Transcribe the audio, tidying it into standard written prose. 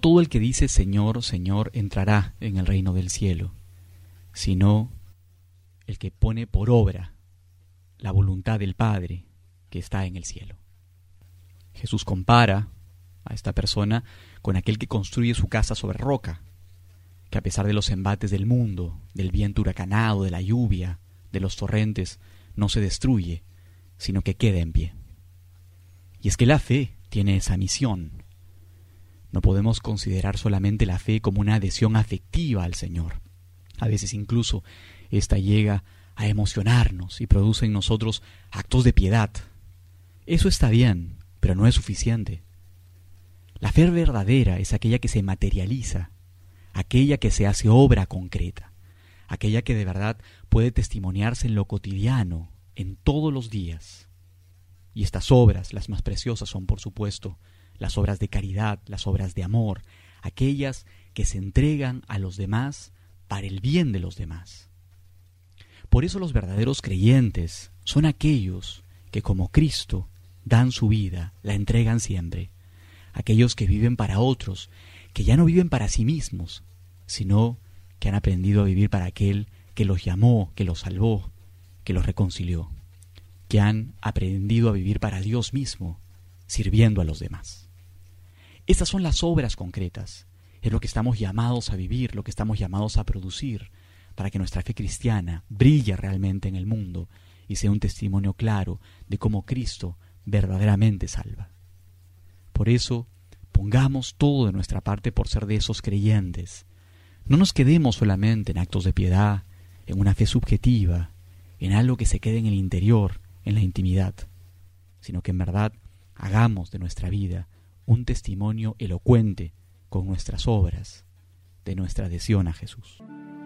todo el que dice Señor, Señor entrará en el reino del cielo, sino el que pone por obra la voluntad del Padre que está en el cielo. Jesús compara a esta persona con aquel que construye su casa sobre roca, que a pesar de los embates del mundo, del viento huracanado, de la lluvia, de los torrentes, no se destruye, sino que queda en pie. Y es que la fe tiene esa misión. No podemos considerar solamente la fe como una adhesión afectiva al Señor. A veces incluso esta llega a emocionarnos y produce en nosotros actos de piedad. Eso está bien, pero no es suficiente. La fe verdadera es aquella que se materializa, aquella que se hace obra concreta, aquella que de verdad puede testimoniarse en lo cotidiano, en todos los días. Y estas obras, las más preciosas, son por supuesto las obras de caridad, las obras de amor, aquellas que se entregan a los demás para el bien de los demás. Por eso los verdaderos creyentes son aquellos que como Cristo dan su vida, la entregan siempre, aquellos que viven para otros, que ya no viven para sí mismos, sino que han aprendido a vivir para aquel que los llamó, que los salvó, que los reconcilió, que han aprendido a vivir para Dios mismo, sirviendo a los demás. Estas son las obras concretas, es lo que estamos llamados a vivir, lo que estamos llamados a producir, para que nuestra fe cristiana brille realmente en el mundo y sea un testimonio claro de cómo Cristo verdaderamente salva. Por eso, pongamos todo de nuestra parte por ser de esos creyentes. No nos quedemos solamente en actos de piedad, en una fe subjetiva, en algo que se quede en el interior, en la intimidad, sino que en verdad hagamos de nuestra vida un testimonio elocuente con nuestras obras de nuestra adhesión a Jesús.